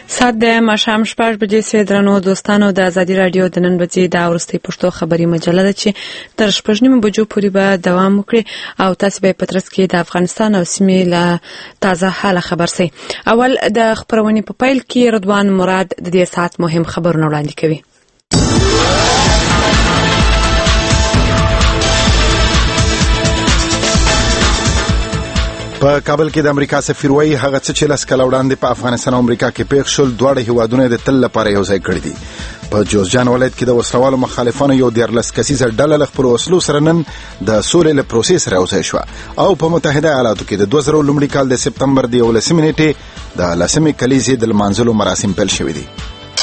سات د ماښام 6 بجې سوي. درنو دوستانو، د ازادي رادیو د نن ورځې د ورستي پښتو خبري مجله ده چې تر 6 بجو پورې به دوام وکړي او تاسو به په ترڅ کې د افغانستان او سیمې له تازه حاله خبر سي. اول د خبرونې په پیل کې رضوان مراد د دې ساعت مهم خبرونه وړاندې کوي. په کابل کې د امریکا سفیر وایي هغه څه چې لاس کله وړاندې په افغانستان او امریکا کې پیښ شول دواړه هیوادونه د تل لپاره یو ځای کړی دي. په جوزجان ولایت کې د وسلوالو مخالفانو یو 14 کسیزه ډله له خپل وسلو سره نن د سولې له پروسس سره یوځای شو او په متحده ایالاتو کې د 2000 لومړي کال د سپتمبر د 11 نیټې د لسمې کلیزې د لمانځلو مراسم پیل شوې دي.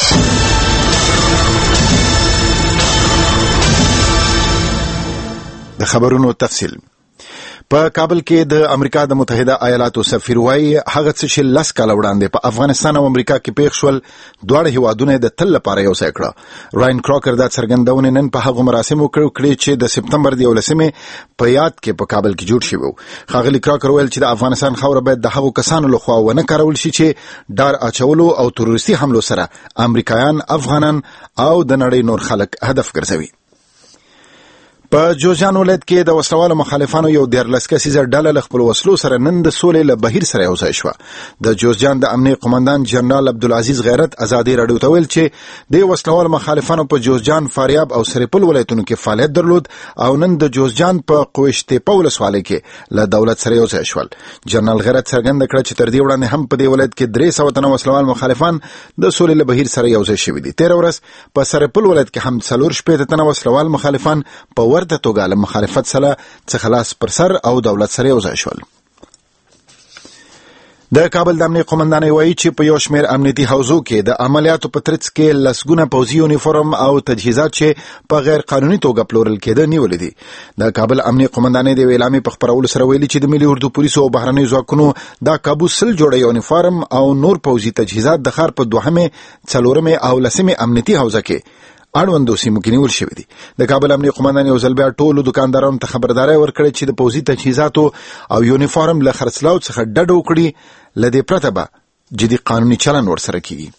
د خبرونو تفصیل. په کابل کې د امریکا د متحده ایالاتو سفیر وایي هغه څه چې لاس کال وړاندې په افغانستان او امریکا کې پیښ شول دواړه هیوادونه د تل لپاره یو ځای کړه. راین کراکر دا څرګندونه نن په هغه مراسمو کړې چې د سپتمبر د 11 په یاد کې په کابل کې جوړ شوی. ښاغلي کراکر ویل چې د افغانستان خاوره باید د هغو کسانو لخوا ونه کارول شي چې ډار اچولو او تروریستي حملو سره امریکایان، افغانان او د نړۍ نور خلک هدف ګرځوي. په جوزجان ولایت کې د وسلوالو مخالفانو یو 14 کسیزه ډله له خپل وسلو سره نن د سولې له بهیر سره یوځای شوه. د جوزجان د امنیه قومندان جنرال عبدالعزیز غیرت ازادي راډیو ته ویل چې د وسلوالو مخالفانو په جوزجان، فاریاب او سرپل ولایتونو کې فعالیت درلود او نن د جوزجان په قوشتېپه ولسوالۍ کې له دولت سره یوځای شول. جنرال غیرت څرګنده کړه چې تر دې وړاندې هم په دې ولایت کې 300 تنه وسلوال مخالفان د سولې له بهیر سره یوځای شوي دي. تیر ورځ په سرپل ولایت کې هم 4 تنه وسلوال مخالفان په ورته توګه له مخالفت سره خلاص پر سر او دولت سره یوځای شول. د کابل د امنیه قومندان وایي چې په یو شمېر امنیتي حوزو کې د عملیاتو په ترڅ کې لسګونه پوځي یونیفورم او تجهیزات چې په غیر قانوني توګه پلورل کېده نیولې دي. د کابل امنیه قومندان د اعلامیې په خپرولو سره ویلي چې د ملي اردو پولیسو او بهرنیو ځواکونو دا کابو 100 جوړه یونیفورم او نور پوځي تجهیزات د ښار په 2مه، 4مه او 10مه امنیتي حوزه کې اړوندو سیمو کې نیول شوی دي. د کابل امنیه قومندان یو ځل بیا ټولو دکاندارانو ته خبرداري ورکړه چې د پوځي تجهیزاتو او یونیفورم له خرڅلاو څخه ډډه وکړي، لدې پرته به جدي قانوني چلن ورسره کیږي.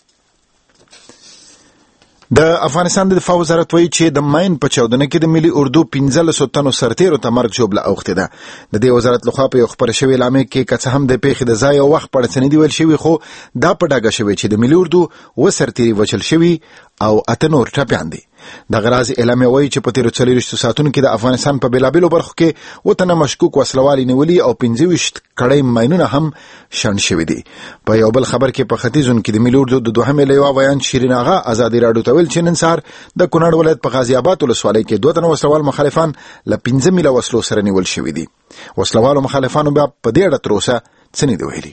د افغانستان د دفاع وزارت وایي چې د ماین په چاودنه کې د ملي اردو 15 تنو سرتیرو ته مرګ ژوبله اوښتې ده. د دې وزارت لخوا په یو خبره شوې اعلامیه کې که څه هم د پیښې د ځای او وخت په اړه څه نه دي ویل شوي، خو دا په ډاګه شوی چې د ملي اردو 2 سرتیري وژل شوي او 8 نور ټپیان دي. د غراز اعلامیه وایي چې په تیرو 40 ساعتونو کې د افغانستان په بیلابیلو برخو کې 2 مشکوک وسلوال نیولي او 25 کړۍ ماینونه هم شنډ شوي دي. په یو بل خبر کې په ختیځون کې د ملي اردو د 2مه لیوا ویان شیرین آغا ازادي راډیو ته ویل چې نن سهار د کونړ ولایت په غازی آباد ولسوالۍ کې 2 تنه وسلوال مخالفان له 15 میله وسلو سره نیول شوي دي. وسلوالو مخالفانو بیا په دې اړه تر اوسه څه نه دي ویلي.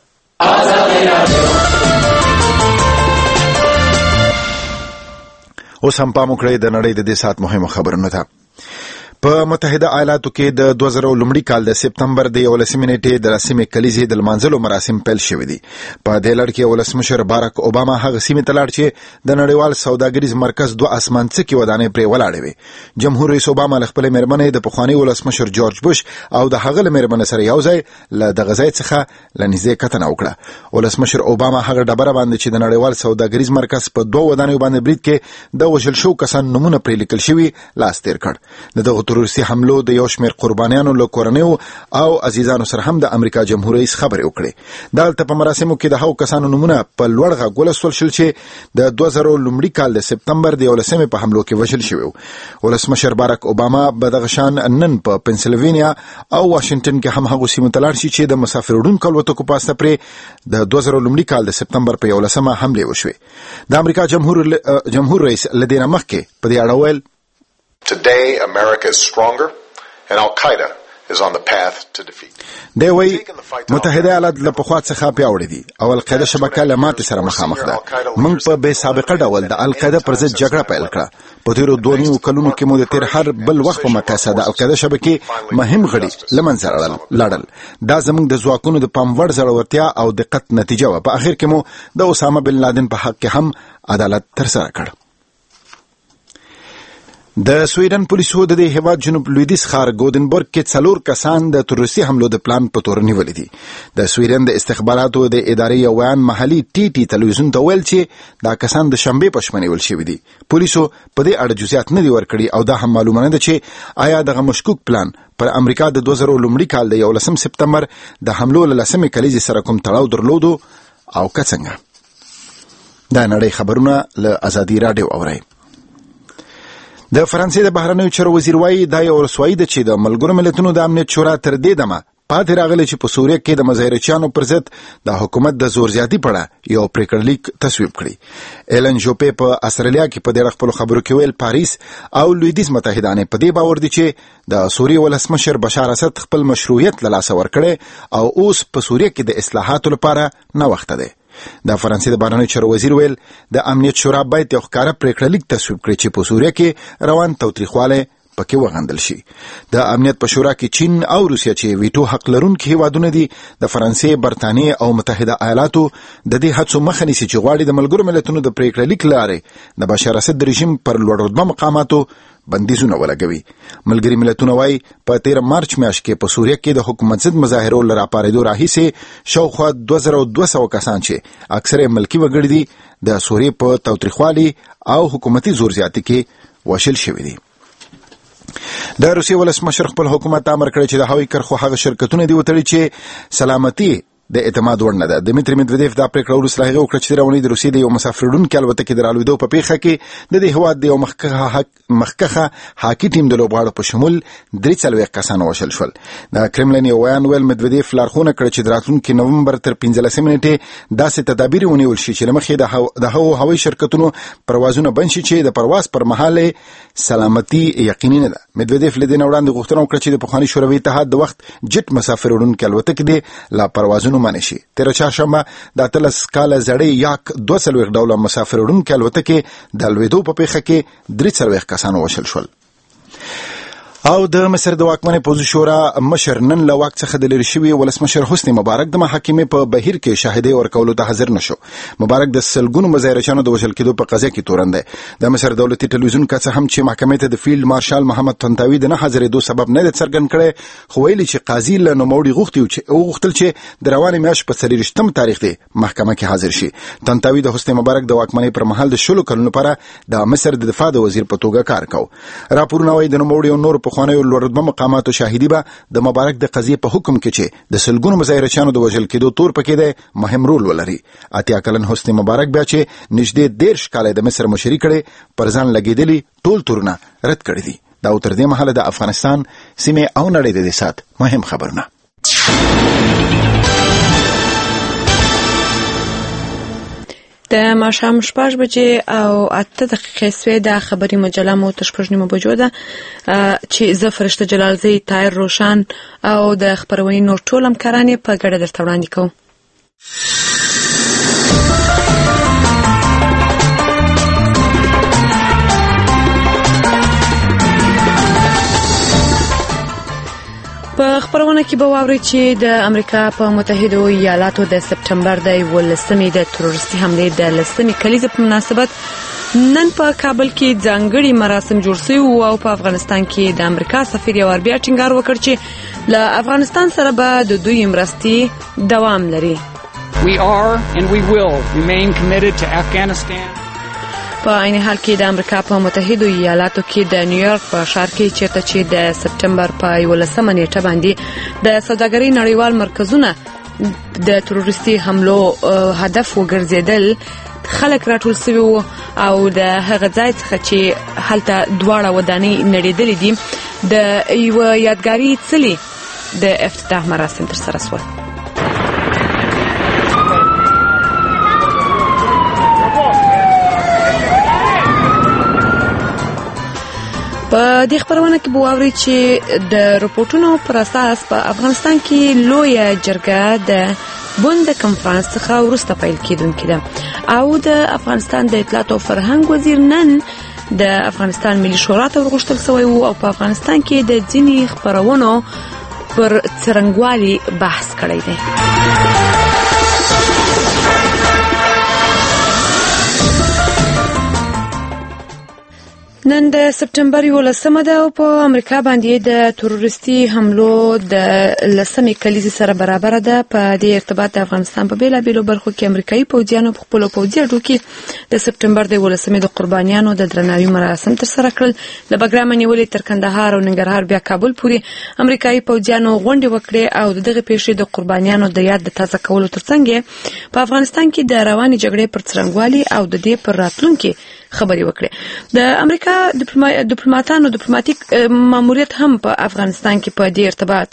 اوس هم پام وکړئ د نړۍ د دې ساعت مهمه خبرونه ده. په متحده ایالاتو کې د 2000 لومړي کال د سپتمبر د 11 نیټې د لسمې کلیزې د لمانځلو مراسم پیل شوي دي. په دې لړ کې ولسمشر باراک اوباما هغه سیمې ته لاړ چې د نړیوال سوداګریز مرکز 2 اسمانڅکي ودانۍ پرې ولاړې وي. جمهور رئیس اوباما له خپل میرمنې د پخوانی ولسمشر جورج بوش او د هغه میرمن سره یوځای له دغه ځای څخه لنیزې کتنه وکړه. ولسمشر اوباما هغه ډبره باندې چې د نړیوال سوداګریز مرکز په 2 ودانیو باندې برید کې د وژل شو کسان نمونه پرې لیکل شوي لاس تیر کړ. دغه تروریستي حملو د یو شمېر قربانیانو له کورنیو او عزیزانو سره هم د امریکا جمهور رئیس خبرې وکړې. دلته په مراسمو کې د هغو کسانو نومونه په لوړ غږ ولوستل شول چې د 2000 لومړي کال د سپتمبر د 11 په حملو کې وژل شوي. ولسمشر باراک اوباما به دغه شان نن په پنسلوینیا او واشنگټن کې هم هغو سیمو ته لاړ شي چې د مسافر وړونکو الوتکو په واسطه پرې د 2000 لومړي کال د سپتمبر په 11 حملې وشوې. د امریکا جمهور رئیس لدینا مخکې په دې اړه ویل Today, America is stronger, and Al-Qaeda is on the path to defeat. دی وی متحده ایالات له پخوا څخه پیاوړې دي او القاعده شبکه له ماتې سره مخامخ ده. موږ په بې سابقه ډول د القاعده پر ضد جګړه پیل کړه. په تیرو 2 کلونو کې مو د تیر هر بل وخت په مقایسه د القاعده شبکې مهم غړي له منځه لاړل. دا زموږ د ځواکونو د پام وړ زړورتیا او دقت نتیجه وه. په اخر کې مو د اسامه بن لادن په حق کې هم عدالت ترسره کړ. د سویډن پولیسو د هیواد جنوب لویدیځ ښار ګودنبرګ کې 4 کسان د تروریستي حملو د پلان په تور نیولي دي. د سویډن د استخباراتو د ادارې یو ویان محلي ټي تلویزیون ته ویل چې دا کسان د شنبې په شپه نیول شوي دي. پولیسو په دې اړه جزئیات نه دي ورکړي او دا هم معلومه نه ده چې آیا دغه مشکوک پلان پر امریکا د 2000 لومړي کال د 11 سپتمبر د حملو له 10 کلیزې سره کوم تړاو درلودو او که څنګه. دا نړۍ خبرونه له ازادي رادیو اورئ. د فرانسې د بهرنیو چارو وزیر وایي دا یو رسوایی ده چې د ملګرو ملتونو د امنیت شورا تر دې دمه پاتې راغلی چې په سوریه کې د مظاهرچیانو پر ضد د حکومت د زور زیاتي په اړه یو پریکړه لیک تصویب کړي. ایلن جوپې په استرالیا کې په ډېر خپل خبرو کې ویل پاریس او لویدیځ متحدانه په دې باور دي چې د سوریه ولسمشر بشار اسد خپل مشروعیت له لاسه ورکړي او اوس په سوریه کې د اصلاحاتو لپاره نه وخت دی. د فرانسې د بهرنیو چارو وزیر ویل د امنیت شورا باید یو ښکاره پریکړه لیک تصویب کړي چې په سوریه کې روان تاوتریخوالی پکې وغندل شي. د امنیت په شورا کې چین او روسیه چې ویټو حق لرونکي هیوادونه دي د فرانسې، برتانیې او متحده ایالاتو د دې هڅو مخه نیسي چې غواړي د ملګرو ملتونو د پریکړه لیک لارې د بشار اسد رژیم پر لوړ رتبه مقاماتو بندیزونه ولګوي. ملګري ملتونه وايي په 13 مارچ میاشت کې په سوریه کې د حکومت ضد مظاهرو لپاره پاریدو راهیسې شاوخوا 2200 کسان چې اکثره ملکی وګړي دي د سوریه په تاوتریخوالي او حکومتي زور زیاتي کې وشل شوي دي. د روسیې ولسمشر خپل حکومت امر کړی چې د هوایي کرښو هغه شرکتونه دي وتړي چې سلامتي د اعتماد وړ نه ده. دمیتری مدودیف دا پریکړه وروسته هغه وکړه چې راونی د روسیې د یو مسافر وړونکي الوتکې د رالوېدو په پیښه کې د دې هیواد د یو مخکښه هاکي ټیم د لوبغاړو په شمول 43 کسان وشل شول. د کرملین یو ویان ویل مدودیف لارښوونه کړې چې د راتلونکي نومبر تر 15 نیټې داسې تدابیر ونیول شي چې لمخې د هوایي شرکتونو پروازونه بند شي چې د پرواز پر مهال سلامتي یقیني نه ده. مدودیف لدین وړاندې غوښتنه وکړه چې د پخواني شوروي اتحاد د وخت جټ مسافر وړونکي الوتکې د لا پروازونو منشي. تیر چهارشنبه د 13 کاله زړې یاک 240 ډوله مسافر وړونکي الوتکې د لوېدو په پیښه کې 43 کسان وشل شول. او د مصر د واکمنې پوځي شورا مشر نن له واک څخه د لرې شوي ولسمشر حسني مبارک د محاکمې په بهیر کې شاهدۍ ورکولو ته حاضر نشو. مبارک د سلګونو مظاهرچیانو د وژل کېدو په قضیه کې تورن دی. د مصر دولتي ټلویزیون که څه هم چې محکمې ته د فیلډ مارشال محمد طنطاوي د نه حاضرېدو سبب نه دی څرګند کړی، خو ویلي چې قاضي له نوموړي غوښتل چې د روانې میاشتې په 24 تاریخ دی محکمه کې حاضر شي. طنطاوي د حسني مبارک د واکمنۍ پر مهال د 10 کلونو لپاره د مصر د دفاع د وزیر په توګه کار کاوه. راپورونه وايي د نوموړي او نور پخوانیو لوړ رتبه مقاماتو شاهدي به د مبارک د قضیې په حکم کې چې د سلګونو مظاهرچیانو د وژل کېدو تور پکې دی مهم رول ولري. 8 کلن حسني مبارک بیا چې نږدې 13 کاله د مصر مشري کړي پر ځان لګېدلي ټول تورونه رد کړي دي. دا تر دې مهاله د افغانستان سیمې او نړۍ د سات مهم خبرونه. د ماښام 6 بجې او 8 دقیقې سوې د خبري مجله مو تر 6 بجو ده چې زه فرشته جلالزی، طاهر روشن او د خبرونې نور ټول همکاران په ګډه درته وړاندې کوم. په خبرونه کې به واورئ چې د امریکا په متحده ایالاتو د سپټمبر د 11 د تروریستي حملې د 10 کلیزې په مناسبت نن په کابل کې ځانګړي مراسم جوړ شوي او په افغانستان کې د امریکا سفیر یو بیا ټینګار وکړ چې له افغانستان سره به د دوی مرستې دوام لري. We are and we will remain committed to Afghanistan. په عین حال کې د امریکا په متحده ایالاتو کې د نیویارک په ښار کې چیرته چې د سپټمبر په 11 نیټه باندې د سوداګرۍ نړیوال مرکزونه د تروریستي حملو هدف وګرځیدل، خلک راټول شوي وو او د هغه ځای څخه چې هلته دواړه ودانۍ نړېدلې دي د یو یادګاري څلي د افتتاح مراسم ترسره شول. په دې خبرونه کې به واورئ چې د رپورټونو پر اساس په افغانستان کې لویه جرګه د بوند کنفرانس څخه وروسته پیل کېدونکې ده او د افغانستان د اطلاعات او فرهنګ وزیر نن د افغانستان ملي شورا ته ورغوښتل شوی و او په افغانستان کې د ځینې خبرونو پر څرنګوالي بحث کړی دی. نن د سپټمبر 11مه ده او په امریکا باندې د تروریستي حملو د لسمې کلیزې سره برابر ده. په دې ارتباط د افغانستان په بیلابیلو برخو کې امریکایي پوځیانو په خپل پوځي اډو کې د سپټمبر د 11مې د قربانیانو د درناوي مراسم ترسره کړل. له بګرام نیولې تر کندهار او ننګرهار بیا کابل پورې امریکایي پوځیانو غونډې وکړې او دغه پیښې د قربانیانو د یاد د تازه کولو ترڅنګ په افغانستان کې د رواني جګړې پر څرنګوالي او د دې پر راتلونکي خبري وکړه. د امریکا ډیپلوماټانو ډیپلوماټیک ماموریت هم په افغانستان کې په دې ارتباط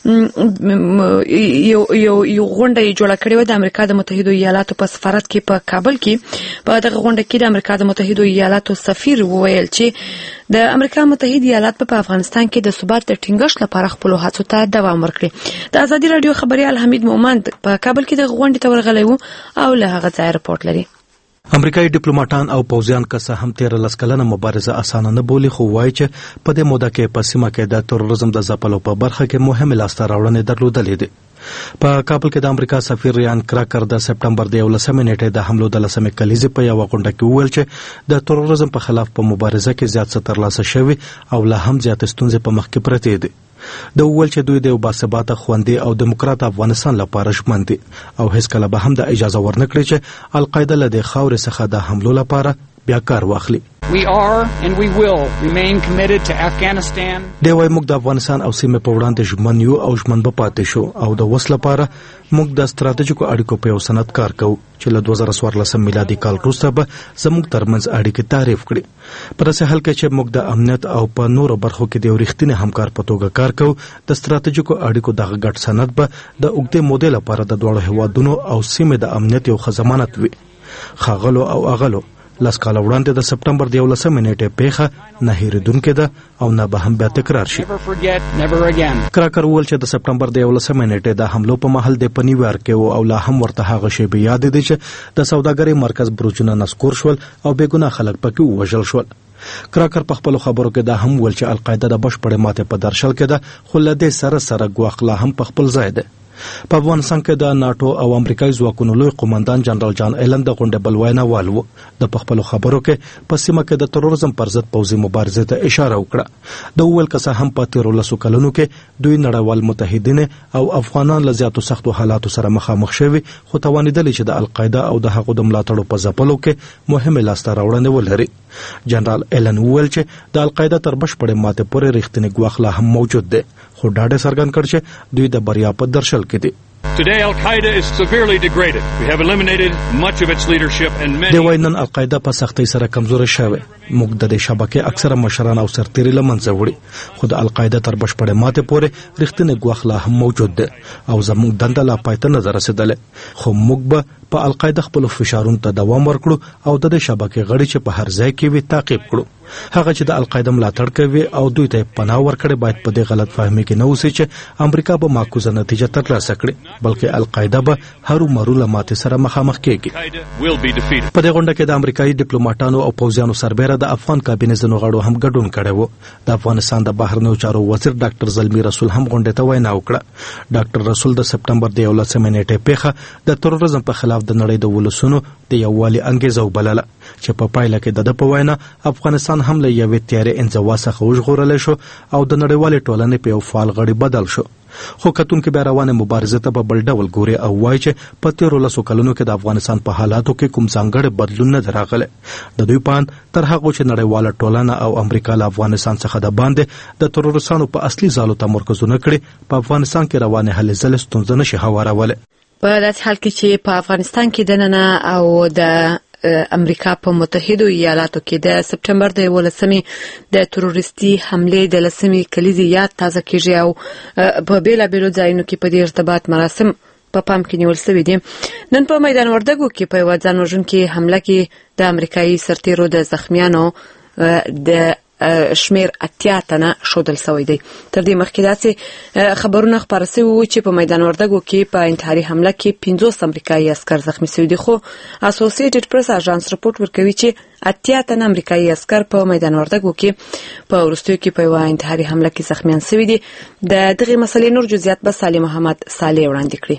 یو غونډه جوړه کړې و د امریکا د متحده ایالاتو په سفارت کې په کابل کې. په دغه غونډه کې د امریکا د متحده ایالاتو سفیر وویل چې د امریکا متحده ایالات په افغانستان کې د ثبات د ټینګښت لپاره خپل هڅو ته دوام ورکړي. د ازادي رادیو خبريال حمید مومند په کابل کې د غونډې ته ورغلی و او له هغه ځای رپورټ لري. امریکایي ډیپلوماټان او پوځیان که څه هم 13 کلنه مبارزه اسانه نه بولي، خو وایي چې په دې موده کې په سیمه کې د تروریزم د ځپلو په برخه کې مهمه لاسته راوړنې درلودلې دي. په کابل کې د امریکا سفیر ریان کراکر د سپټمبر د 11مې نیټې د حملو د لسمې کلیزې په یو غونډه کې وویل چې د تروریزم په خلاف په مبارزه کې زیات څه ترلاسه شوی او لا هم زیات ستونزې په مخ کې پرتې دي. د وویل چې دوی د یو باثباته خوندي او دیموکرات افغانستان لپاره ژمن دي او هیڅ کله به هم د اجازه ورنکړي چې القاعده له د خاورې څخه د حملو لپاره بیا کار واخلي. We are and we will remain committed to Afghanistan. دی وايي موږ د افغانستان او سیمې په وړاندې ژمن یو او ژمن به پاتې شو او د وس لپاره موږ د ستراتیژیکو اړیکو په یو سند کار کوو چې له 2014 میلادي کال وروسته به زموږ ترمنځ اړیکې تعریف کړي. په داسې حال کې چې موږ د امنیت او په نورو برخو کې د یو رښتینی همکار په توګه کار کوو، د ستراتیژیکو اړیکو دغه ګډ سند به د اوږدې مودې لپاره د دوه هیوادونو او سیمې د امنیت یو ښه ضمانت وي. ښاغلو او اغلو، لس کاله وړاندې د سپټمبر د 11مې نیټې پیښه نه هېرېدونکې ده او نه به هم بیا تکرار شي. کراکر وویل چې د سپټمبر د 11مې نیټې د حملو په مهال د په نیویارک کې او لا هم ورته هغه شیبې یاد دي چې د سوداګرۍ مرکز بروجونه نسکور شول او بېګناه خلک پکې ووژل شول. کراکر په خپلو خبرو کې دا هم ویل چې القاعده د بشپړې ماتې په درشل کې ده، خو له دې سره سره ګواښ لا هم په خپل ځای ده. په افغانستان کې د ناتو او امریکایي ځواکونو لوی قومندان جنرال جان ایلن د غونډې بل ویناوال و. د خپلو خبرو کې په سیمه کې د تروریزم پر ضد پوځي مبارزې ته اشاره وکړه. د وویل که څه هم په 13 کلونو کې دوی نړیوال متحدین او افغانان له زیاتو سختو حالاتو سره مخامخ شوي، خو توانیدل چې د القاعده او د هغو د ملاتړو په ځپلو کې مهمه لاسته راوړنې ولري. جنرال ایلن وویل چې د القاعده تر بشپړې ماتې پورې رښتینی ګواښ لا هم موجود دی، خو ډاډ څرګند کړ چې دوی د بریا په درشل کې دي. Today, Al-Qaeda is severely degraded. We have eliminated much of its leadership and many... دی وايي نن القاعده په سختۍ سره کمزورې شوې. موږ د دې شبکې اکثره مشران او سرتیري له منځه وړي، خو د القاعده تر بشپړې ماتې پورې رښتینی ګواښ لا هم موجود دی او زموږ دنده لا پای ته نه ده رسېدلې. خو موږ به په القاعده خپلو فشارونو ته دوام ورکړو او د دې شبکې غړي چې په هر ځای کې وي تعقیب کړو. هغه چې د القاعده ملاتړ کوي او دوی ته پناه ورکړي باید په دې غلط فهمي کې نه اوسي چې امریکا به معکوسه نتیجه ترلاسه کړي، بلکې القاعده به هرو مرو له ماتې سره مخامخ کېږي. په دې غونډه کې د امریکایي ډیپلوماټانو او پوځیانو سربېره د افغان کابینې ځینو غړو هم ګډون کړی و. د افغانستان د بهرنیو چارو وزیر ډاکټر زلمی رسول هم غونډې ته وینا وکړه. ډاکټر رسول د سپټمبر د 11مې نیټې پیښه د تروریزم په خلاف د نړۍ د ولسونو د یووالي انګیزه وبلله، چې په پایله کې د په وینا افغانستان هم له یوې تیارې انزوا څخه وژغورلی شو او د نړیوالې ټولنې په یو فعال غړي بدل شو. خو کتونکي بیا روانه مبارزه ته په بل ډول ګوري او وایي چې په 13 کلونو کې د افغانستان په حالاتو کې کوم ځانګړی بدلون نه راغلی. د دوی پان تر هغه چې نړیواله ټولنه او امریکا له افغانستان څخه د باندې د تروریستانو په اصلي ځالو تمرکزونه کړي، په افغانستان کې روانه هلې ځلې ستونزه نشي هوارولی. په داسې حال کې چې په افغانستان کې دننه او د امریکا په متحده ایالاتو کې د سپټمبر د 11مې د تروریستي حملې د لسمې کلیزې یاد تازه کیږي او په بیلابیلو ځایونو کې په دې ارتباط مراسم په پام کې نیول شوي دي. نن په میدان وردګو کې په یو ځان وژونکي حمله کې د امریکایي سرتیرو د زخمیانو د شمیر 80 تنه شودل شوی دی. تر دې مخکې داسې خبرونه خپاره شوي وو چې په میدان وردګو کې په انتحاري حمله کې 50 امریکایي عسکر زخمی شوي دي، خو اسوسییټډ پریس اژانس رپورټ ورکوي چې 80 تنه امریکایي عسکر په میدان وردګو کې په وروستیو کې په یو انتحاري حمله کې زخمیان شوي دي. د دغه مسلې نور جزئیات به صالح محمد صالح وړاندې کړي.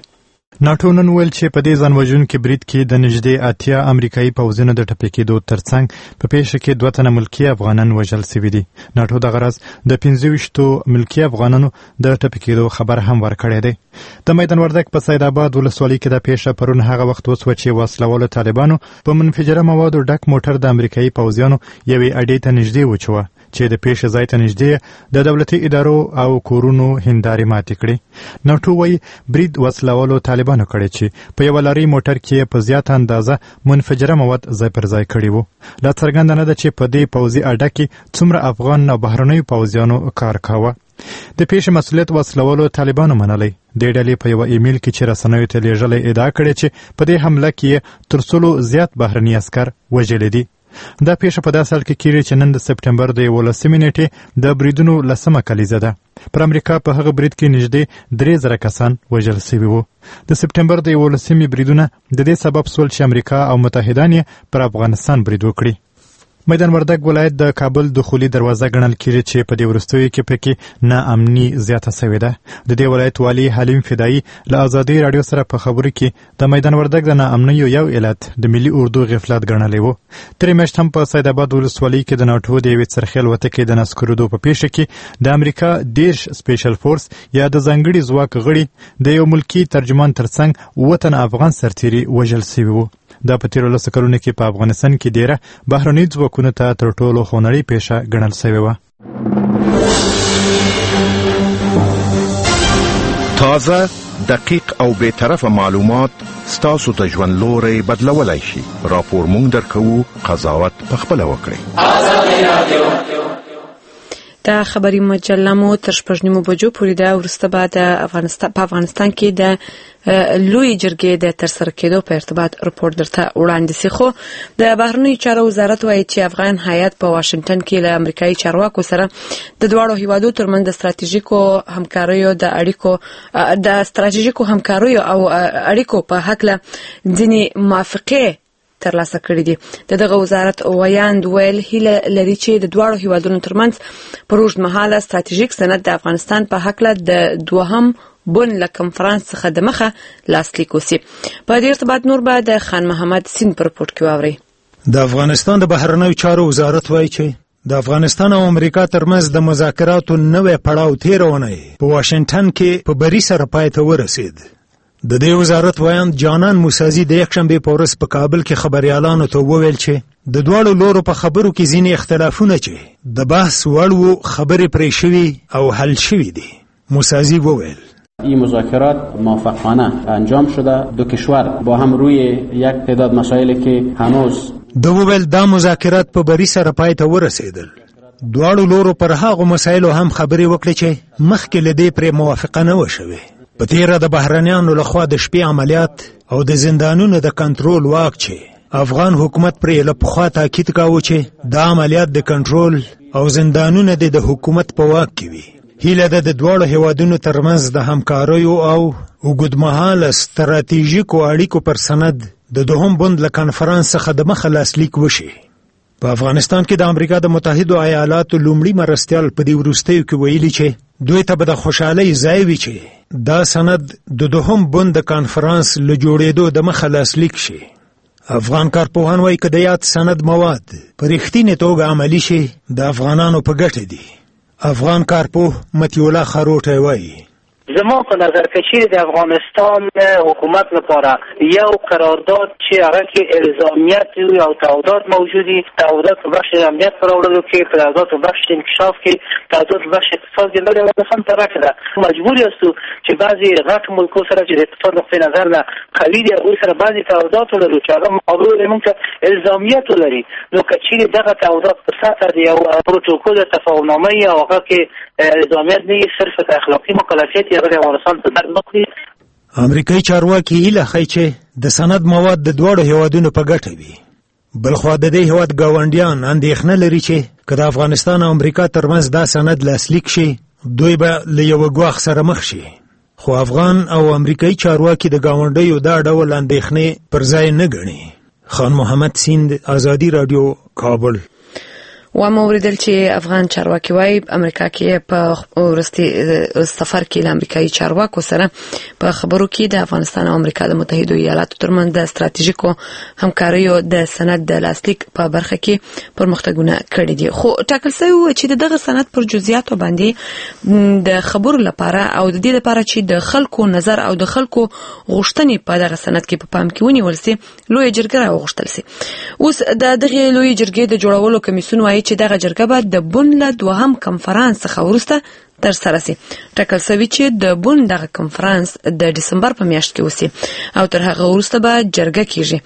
ناټو نن ویل چې په دې ځانوژونکي برید کې د نږدې 80 امریکایي پوځونه د ټپي کېدو ترڅنګ په پیښه کې 2 تنه ملکي افغانان وژل شوي دي. ناټو دغه ورځ د 25 ملکي افغانانو د ټپي کېدو خبر هم ورکړی دی. د میدان وردګ په سید آباد ولسوالۍ کې د پیښه پرون هغه وخت وسوه چې وسلوالو طالبانو په منفجره موادو ډک موټر د امریکایي پوځیانو یوې اډې ته نږدې وچوه چې د پیښې ځای ته نږدې د دولتي ادارو او کورونو هندارې ماتې کړې. ناټو وایي برید وسلوالو طالبانو کړی چې په یوه لارۍ موټر کې په زیاته اندازه منفجره مواد ځای پر ځای کړي وو. لا څرګنده نه ده چې په دې پوځي اډه کې څومره افغان او بهرنیو پوځیانو کار کاوه. د پیښې مسؤلیت وسلوالو طالبانو منلی. دې ډلې په یوه ایمیل کې چې رسنیو ته لیږلی ادعا کړې چې په دې حمله کې تر 100 زیات بهرني عسکر وژلي دي. دا پیښه په داسې حال کې کېږي چې نن د سپټمبر د 11 نیټې د بریدونو 10مه کلیزه ده. پر امریکا په هغه برید کې نږدې 3000 کسان وژل شوي وو. د سپټمبر د 11 بریدونه د دې سبب شول چې امریکا او متحدان یې پر افغانستان برید وکړي. میدان وردګ ولایت د کابل دخولي دروازه ګڼل کېږي چې په دې وروستیو کې پکې ناامني زیاته شوې ده. د دې ولایت والي حلیم فدایي له ازادي راډیو سره په خبرو کې د میدان وردګ د ناامنیو یو علت د ملي اردو غفلت ګڼلی و. ترې میاشت هم په سید آباد ولسوالۍ کې د ناټو د یوې څرخي الوتکې د نسکورېدو په پیښه کې د امریکا 10 سپیشل فورس یا د ځانګړي ځواک غړي د یو ملکي ترجمان ترڅنګ 7 تنه افغان سرتیري وژل شوي وو. دا په تیرو 10 کلونو کې په افغانستان کې ډیره بهرني ځواکونو ته تر ټولو خونړۍ پیښه ګڼل شوې وه. تازه، دقیق او بی‌طرفه معلومات ستاسو ته ژوند لوری بدلولی شي. راپور مونږ درکوو، قضاوت پخپله وکړئ. د خبري مجله مو تر 6 بجو پورې ده. وروسته بعد په افغانستان کې د لوی جرګې د ترسره کېدو په ارتباط راپور درته وړاندې شي. خو د بهرنیو چارو وزارت وایي چې افغان هیات په واشنگټن کې له امریکایي چارواکو سره د دواړو هیوادو ترمنځ د ستراتیژیکو همکاریو او اړیکو په هکله ځینې موافقې ترلاسه کړې دي. دغه وزارت ویاند ویل هیله لري چې د دواړو هیوادونو ترمنځ پر اوږدمهاله ستراتیژیک سند د افغانستان په هکله د دوهم بن له کنفرانس څخه د مخه لاسلیک وشي. په دې ارتباط نور به د خان محمد سین پر رپورټ کې واورئ. د افغانستان د بهرنیو چارو وزارت وایي چې د افغانستان او امریکا ترمنځ د مذاکراتو نوې پړاو تیرونه په واشنگټن کې په بری سره پای ته ورسید. د دې وزارت ویاند جانان موسازی د یکشنبه په ورځ په کابل کې خبريالانو ته وویل چې د دواړو لورو په خبرو کې ځینې اختلافونه چې د بحث وړ وو خبرې پرې شوي او حل شوي دي. موسازی وویل این مذاکرات موافقانه انجام شده. دو کشور با هم روی یک تعداد مسائلی که هنوز وویل دا مذاکرات په بری سره پای ته ورسېدل. دواړو لورو پر هغو مسایلو هم خبرې وکړې چې مخکې له دې پرې موافقه نه وه شوې. په تیره د بهرنیانو لخوا د شپې عملیات او د زندانونو د کنټرول واک چې افغان حکومت پرې له پخوا تاکید کاوه چې دا عملیات د کنټرول او زندانونه د حکومت په واک کې وي. هیله ده د دواړو هیوادونو ترمنځ د همکاریو او اوږدمهاله ستراتیژیکو اړیکو پر سند د دوهم بند له کنفرانس څخه د مخه لاسلیک وشي. په افغانستان کې د امریکا د متحدو ایالاتو لومړي مرستیال په دې وروستیو کې ویلي چې دوی ته به د خوشحالۍ ځای وي چې دا سند د دوهم بند د کانفرانس له جوړېدو د مخه لاسلیک شي. افغان کارپوهان وایي که د یاد سند مواد په رښتینې توګه عملي شي د افغانانو په ګټه دي. افغان کارپوه مطیع الله خروټی وایي زما په نظر که چیرې د افغانستان حکومت لپاره یو قرارداد چې هغه کې الزامیت او تعهدات موجودي، تعهدات په بخش امنیت پر وړلو کې، تعهدات په بخش انکشاف کې، تعهدات په بخش اقتصاد کې لري، افغانستان طرف ده. مجبور یاستو چې بعضي غټ ملکو سره چې د اقتصاد نقطې نظر نه قوي دي هغوی سره بعضي تعهدات ولرو چې هغه مقابل له موږ ته الزامیت ولري. نو که چیرې دغه تعهدات په سطح د یو پروتوکول تفاهمنامه یا هغه کې الزامیت نه صرف اخلاقی مکلفیت یا افغانستان ته درد نکړي. امریکایي چارواکي هیله ښیي چې د سند مواد د دواړو هیوادونو په ګټه وي. بلخوا د دې هیواد ګاونډیان اندېښنه لري چې که د افغانستان او امریکا ترمنځ دا سند لاسلیک شي دوی به له یوه ګواښ سره مخ شي. خو افغان او امریکایي چارواکي د ګاونډیو دا ډول اندېښنې پر ځای نه ګڼي. خان محمد سیند، ازادي راډیو، کابل. و موریدل چې افغان چارواکي وايي امریکا کې په ورستي سفر کې له امریکایي چارواکو سره په خبرو کې د افغانستان او امریکا د متحده ایالاتو ترمنځ د ستراتیژیکو همکاریو د سند د لاسلیک په برخه کې پرمختګونه کړي دي. خو ټاکل شوی چې دغه سند پر جزئیاتو باندې د خبرو لپاره او د دې لپاره چې د خلکو نظر او د خلکو غوښتنې په دغه سند کې په پام کې ونیول سي لوی جرګه راوغوښتل سي. اوس د دغه لوی جرګې د جوړولو کمیسیون وايي چې دغه جرګه به د بون له دوهم کنفرانس څخه وروسته تر سره سي. ټاکل شوی چې د بون دغه کنفرانس د دسمبر په میاشت کې وسی او تر هغه وروسته به جرګه کیږي.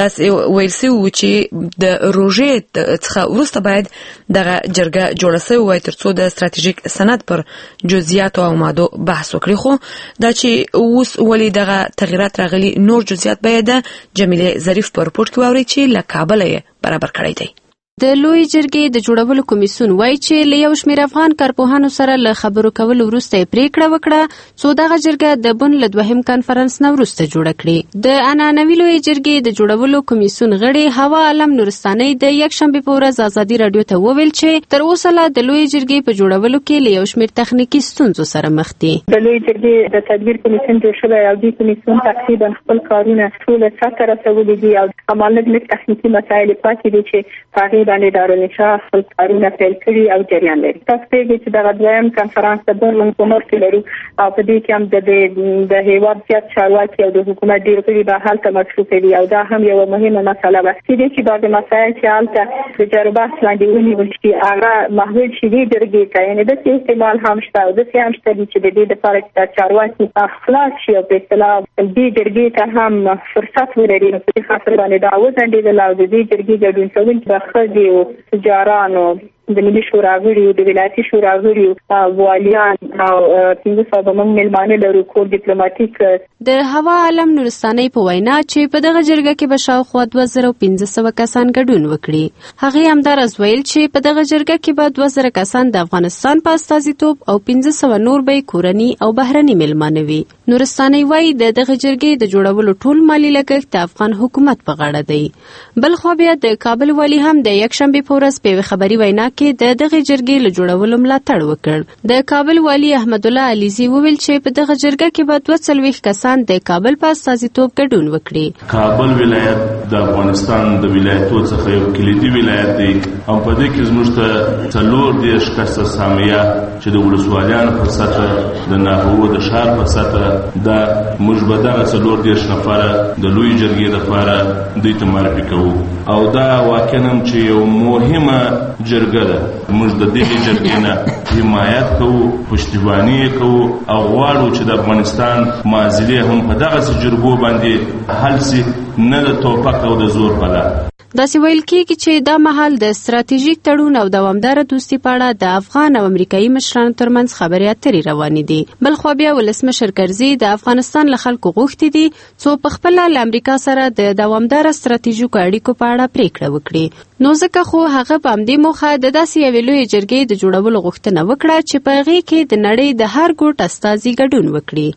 دا ویل سي چې د روژې څخه وروسته باید دغه جرګه جوړه شي وای ترڅو د ستراتیژیک سند پر جزئیات او ماده بحث وکړي. خو دا چې اوس ولې دغه تغیرات راغلي نور جزئیات باید جمیله ظریف په رپورت کې واوري چې له کابل یې برابر کړی دی. د لوی جرګې د جوړولو کمیسیون وایي چې له یو شمېر افغان کارپوهانو سره له خبرو کولو وروسته پریکړه وکړه څو دغه جرګه د بون له دوهم کانفرنس نه وروسته جوړه کړي. د عنعنوي لوی جرګې د جوړولو کمیسیون غړي هوا عالم نورستاني د یکشنبه په ورځ ازادي رادیو ته وویل چې تر اوسه لا د لوی جرګې په جوړولو کې له یو شمېر تخنیکی ستونزو سره مخ دي. د لوی جرګې د تدبیر کمیسیون جوړ شوی او د کمیسیون تقریبا خپل کارونه ټول سره رسولي دي او عملاً د تخنیکی مسایل پاتې دي چې هغه باندې دارالانشاء خپل کارونه پیل کړي او جریان لري. تاسو ته چې د دویم کانفرنس د برلین په مور کې لرو او په دې کې هم د هیواد زیات چارواکي او د حکومت ډیر غړي به حل ته مشروع دي او دا هم یو مهمه مسله ده چې بعض مسایل چې حالته د جربات لاندې ونیول شي هغه محدود شي درګي کوي. یعنی د استعمال هم شته او د سیام شته چې د دې لپاره چې چارواکي اخلاص شي او په اصطلاح دې درګي ته هم فرصت ولري. په خاطر باندې دا وځنډي د لاو دې درګي ګډون کوي خځې او تجارانو د ملي شورا غړي د ولایتي شورا غړي والیان او څنګه سبمن ملمانه لرو کور ډیپلوماټیک. د هوا عالم نورستاني په وینا چې په دغه جرګه کې به شاوخوا 2500 کسان ګډون وکړي. هغه هم درز ویل چې په دغه جرګه کې به 2000 کسان د افغانستان په استازیتوب او 1500 نور به کورني او بهرني ملمانه وي. نورستاني وایي د دغه جرګې د جوړولو ټول مالی لګښت د افغان حکومت په غاړه دی. بل خو بیا د کابل والی هم د یکشنبه په ورځ په خبري وینا کې د دغه جرګې له جوړولو ملاتړ وکړ. د کابل والی احمد الله علیزی وویل چې په دغه جرګه کې به 240 کسان د کابل په استازیتوب ګډون وکړي. کابل ولایت د افغانستان د ولایتونو څخه یو کلیدي ولایت دی او په دې کې زموږ ته څلور دیرش کسه سامیه چې د ولسوالیانو په سطح د ناحوه د شهر په سطح د موږ به دغه څلور دیرش نفره د لوی جرګې لپاره دوی ته معرفي کوو او دا واقعا چې یو مهمه جرګه ده. موږ د دې جرګې نه حمایت کوو، پشتیباني کوو او غواړو چې د افغانستان معضلې هم په دغه جرګو باندې حل سي، نه د توپک او د زور په لار. داسې ویل کېږي چې دا مهال د ستراتیژیک تړون او دوامداره دوستي په اړه د افغان او امریکایي مشرانو ترمنځ خبرې اترې روانې دي. بل خو بیا ولسمشر کرزي د افغانستان له خلکو غوښتي دي څو په خپله له امریکا سره د دوامداره ستراتیژیکو اړیکو په اړه پریکړه وکړي. نو ځکه خو هغه په همدې موخه د داسې یوې لویې جرګې د جوړولو غوښتنه وکړه چې په هغې کې د نړۍ د هر ګوټ استازي ګډون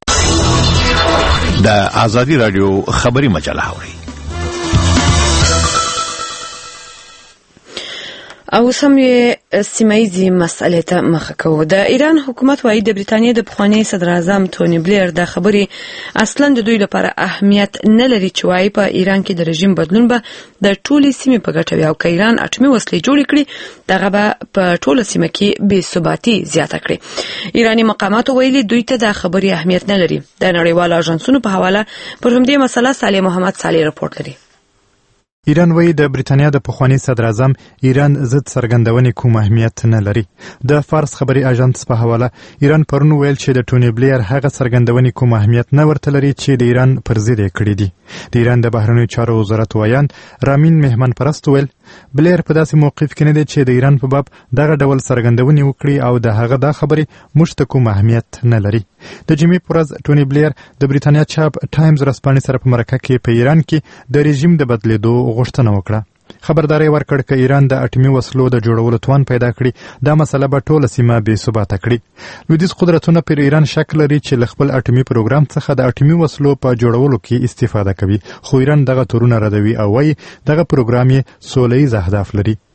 وکړي. د ازادي رادیو خبري مجله اوري. او سم سیمایي مسئلې ته مخه کوو. د ایران حکومت وايي د بریتانیا د پخوانی صدر اعظم تونی بلیر د خبرې اصلا د دوی لپاره اهمیت نه لري چې وايي په ایران کې د رژیم بدلون به د ټولې سیمې په ګټه وي او که ایران اټومي وسلې جوړې کړي دغه به په ټوله سیمه کې بې ثباتي زیاته کړي. ایرانی مقاماتو ویلي دوی ته د خبرې اهمیت نه لري. د نړیوالو اژانسونو په حواله پر همدې مسله صالح محمد صالح رپورت لري. ایران وایي د بریتانیا د پخوانی صدر اعظم ایران ضد څرګندونې کوم اهمیت نه لري. د فارس خبري اژانس په حواله ایران پرون ویل چې د ټونی بلیر هغه څرګندونې کوم اهمیت نه ورته لري چې د ایران پر ضد یې کړې دي. د ایران د بهرنیو چارو وزارت وایان رامین مهمن پرست ویل بلیر په داسې موقف کې نه دی چې د ایران په باب دغه ډول څرګندونې وکړي او د هغه دا خبرې موږ ته کوم اهمیت نه لري. د جمعې په ورځ ټونی بلیر د بریتانیا چاپ ټایمز ورځپاڼې سره په مرکه کې په ایران کې د رژیم د بدلیدو غوښتنه وکړه. خبرداري ورکړ چې ایران د اټومي وسلو د جوړولو توان پیدا کړي دا مسله به ټوله سیمه بې ثباته کړي. لویدیځ قدرتونه پر ایران شک لري چې له خپل اټومي پروګرام څخه د اټومي وسلو په جوړولو کې استفاده کوي، خو ایران دغه تورونه ردوي او وايي دغه پروګرام یې سوله ییز اهداف لري.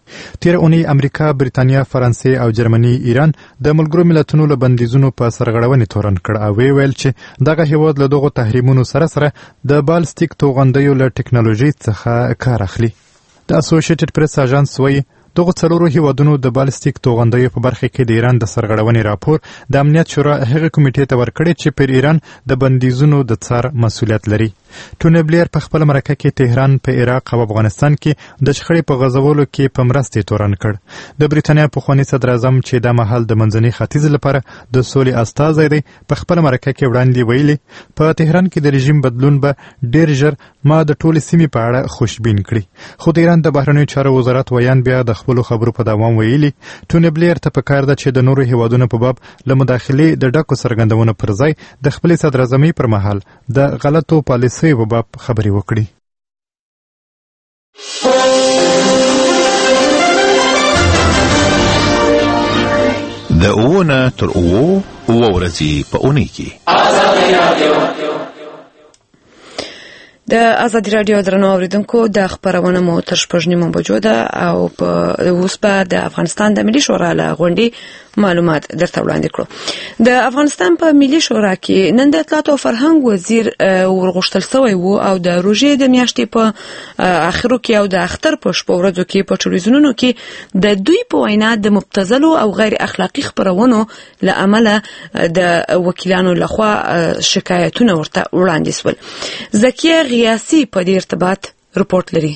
تیر اونۍ امریکا، بریتانیا، فرانسې او جرمني ایران د ملګرو ملتونو له بندیزونو په سرغړونې تورن کړ او ویل چې دغه هیواد له دغو تحریمونو سره د بالستیک توغندیو له ټکنالوژي څخه کار اخلي. د اسوسییټډ پریس اژانس وایي دغه څلورو هیوادونو د بالستیک توغندیو په برخه کې د ایران د سرغړونې راپور د امنیت شورا هغه کمیټې ته ورکړی چې پر ایران د بندیزونو د څار مسؤلیت لري. ټونی بلیر په خپل مرکه کې تهران په عراق او افغانستان کې د شخړې په غځولو کې په مرستې تورن کړ. د بریتانیا پخوانی صدر اعظم چې د مهال د منځني ختیځ لپاره د سولې استازی دی په خپل مرکه کې وړاندې ویلي په تهران کې د رژیم بدلون به ډیر ژر ما د ټولې سیمې په اړه خوشبین کړي. خو د ایران د بهرنیو چارو وزارت ویان بیا د خپل خبرو په دوام ویلي ټونی بلیر ته پکار ده چې د نورو هیوادونو په باب له مداخلې د ډکو څرګندونو پر ځای د خپل صدر اعظمۍ پر مهال د غلطو پالیسیو په باب خبرې وکړي. د اوونه تر اوو ورځې په اونۍ کې د ازادي راډیو درنو اوریدونکو د خبرونه مو تر 6:30 بجو ده او په اوس په د افغانستان د ملي شورا له غونډې معلومات درته وړاندې کړو. د افغانستان په ملي شورا کې نن د اطلاعات او فرهنګ وزیر ورغښتل شوی وو او د روژې د میاشتې په اخرو کې او د اختر په شپو ورځو کې په ټلویزیونونو کې د دوی په وینا د مبتذلو او غیر اخلاقی خبرونو له امله د وکیلانو لخوا شکایتونه ورته وړاندې شول. زکیه غیاسی په دې ارتباط رپورت لري.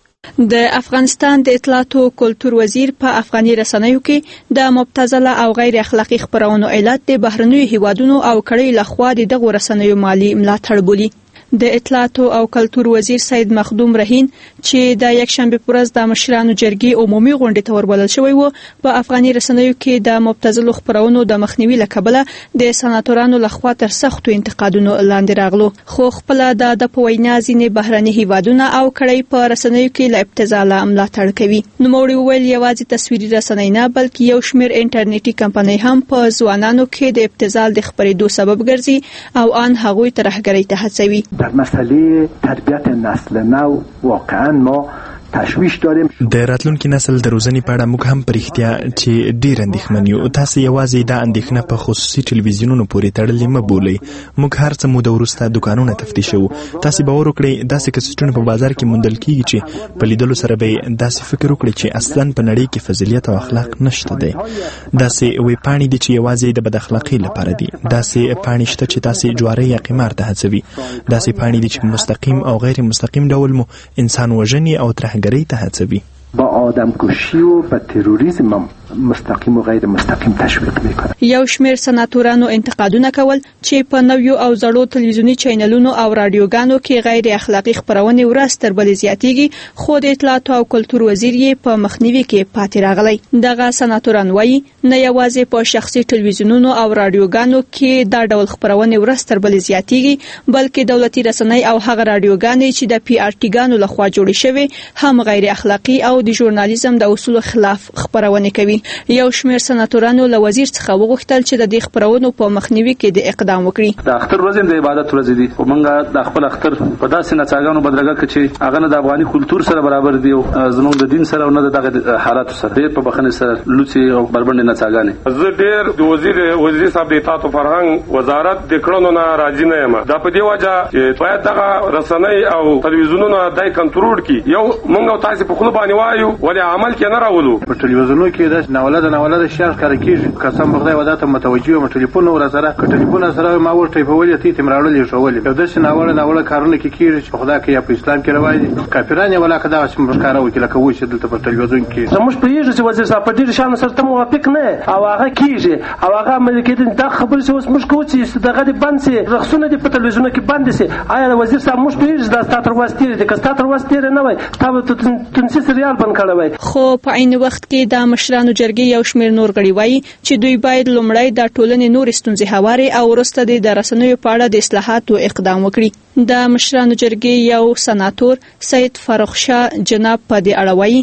د افغانستان د اطلاعات او کلتور وزیر په افغاني رسنیو کې د مبتذله او غیر اخلاقی خبرونو علت د بهرنیو هیوادونو او کړي لخوا د دغو رسنیو مالی ملاتړ بولي. د اطلاعات او کلتور وزیر سید مخدوم رهین چې د یکشنبه پر ورځ د مشرانو جرګې عمومي غونډې ته وربلل شوی وو په افغاني رسنیو کې د مبتذلو خبرونو د مخنیوي لپاره د سناتورانو لخوا تر سختو انتقادونو لاندې راغلو. خو خپل د پوینا ځینې بهرني هیوادونه او کړي په رسنیو کې له ابتذال ملاتړ کوي. نو موري ویل یوازې تصویري رسنۍ نه بلکې یو شمېر انټرنیټي کمپنۍ هم په ځوانانو کې د ابتذال د خبرېدو سبب ګرځي او ان هغوی ته رهبري ته هڅوي. در مسئله تربیت نسل نو واقعا ما تشویش داریم. د راتلونکي نسل د روزنې په اړه موږ هم پرختیا چې ډیر اندېښمن یو. تاسو یوازې دا اندېښنه په خصوصي ټلویزیونونو پورې تړلې مه بولئ. موږ هر څه موده وروسته دکانونه تفتیشوو. تاسو باور وکړئ داسې کسټونه په بازار کې موندل کیږي چې په لیدلو سره به داسې فکر وکړي چې اصلا په نړۍ کې فضیلت او اخلاق نشته دی. داسې وی پاڼې دي چې یوازې د بد اخلاقۍ لپاره دي. داسې پاڼې شته چې تاسو جواري یا قمار ته هڅوي. داسې پاڼې دي چې مستقیم او غیر مستقیم ډول مو انسان وژني او ترهګرۍ ته هڅوي. با آدم کشی و با تروریسم مستقیم و غیر مستقیم تشویق میکنه. یو شمېر سناتورانو انتقادونه کول چې په نویو او زړو تلویزیونی چینلونو او رادیوګانو کې غیر اخلاقی خبرونه ورځ تر بلې زیاتېږي خو د اطلاعات او کلتور وزیر یې په مخنیوي کې پاتې راغلی. دغه سناتوران وایي نه یوازې په شخصي تلویزیونونو او رادیوګانو کې دا ډول خبرونه ورځ تر بلې زیاتېږي بلکې دولتي رسنۍ او هغه رادیوګانې چې د پی آر ټي ګانو لخوا جوړې شوی هم غیر اخلاقی او د ژورنالیزم د اصولو خلاف خبرونه کوي. یو شمېر سناتورانو له وزیر څخه وغوښتل چې د دې خبرونو په مخنیوي کې د اقدام وکړي. د اختر ورځ د عبادت ورځ دي او موږ د خپل اختر په داسې نڅاګانو بدرګه کې چې هغه نه د افغاني کلتور سره برابر دی او زموږ د دین سره او نه دغه حالات سره ډېر په بخنه سره لوڅي او بربند نڅاګانې. زه ډېر د وزیر صاحب د اطاعت او فرهنګ وزارت د کړنو نه راضي نه یم. دا په دې وجه چې باید دغه رسنۍ او تلویزیونونه دای کنټرول کړي. یو موږ تاسو په خپل باندې وایو ولې عمل کې نه راولو. په ټلویزیونونو کې د ناولده شهر کار کیږي. قسم بخدای وداته متوجي او ټلیفون ور سره ټلیفون سره ما ورته په ولې تی تمراړلې شوولې. یو د ناوله کارونه کې کیږي چې خدا کې یا په اسلام کې رواج دي. کافرانه ولا کدا چې مشکاره وکړه کوي چې دلته په ټلویزیون کې زموږ په یوه چې وزیر صاحب په دې شان سره موافق نه او هغه کیږي او هغه ملکیت د خبرې چې اوس موږ کوو چې دغه د بند سي رخصونه دي په ټلویزیون کې بند سي. آیا وزیر صاحب موږ په یوه د ستاتر واسطه دي که ستاتر واسطه نه وای تاسو تنسي سریال بند کړی وای. خو په عین وخت کې د مشرانو جرګې یو شمېر نور غړي وایي چې دوی باید لومړی د ټولنې نور ستونزې هواري او وروسته د رسنیو په اړه د اصلاحاتو اقدام وکړي. د مشرانو جرګې یو سناتور سید فاروق شاه جناب په دې اړه وایي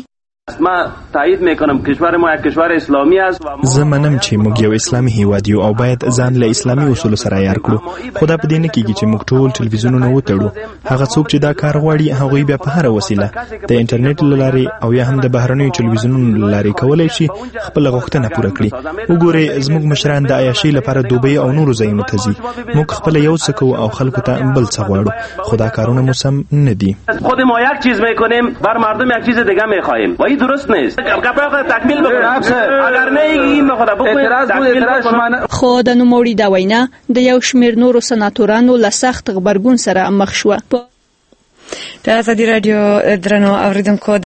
ما تایید میکنم کشور ما یک کشور اسلامی است و زه منم چې موږ یو اسلامي هیواد یو او باید ځان له اسلامي اصولو سره عیار کړو. خو دا په دې نه کېږي چې موږ ټول ټلویزیونونه وتړو. هغه څوک چې دا کار غواړي هغوی بیا په هره وسیله د انټرنیټ له لارې او یا هم د بهرنیو ټلویزیونونو له لارې کولی شي خپله غوښتنه پوره کړي. وګورئ زموږ مشران د عیاشۍ لپاره دوبۍ او نورو ځایونو ته ځي. موږ خپله یو څه کوو او خلکو ته بل څه غواړو. خو دا کارونه مو سم نه دي. خود ما یک چیز میکنیم بر مردم یک چیز دیگه میخواهیم و این درست نیست. تکمیل بکنم اگر نه این خدا بکنم. خو د نوموړي دا وینا د یو شمېر نورو سناتورانو له سخت غبرګون سره مخ شوه. د ازادي راډیو درنو اوریدونکو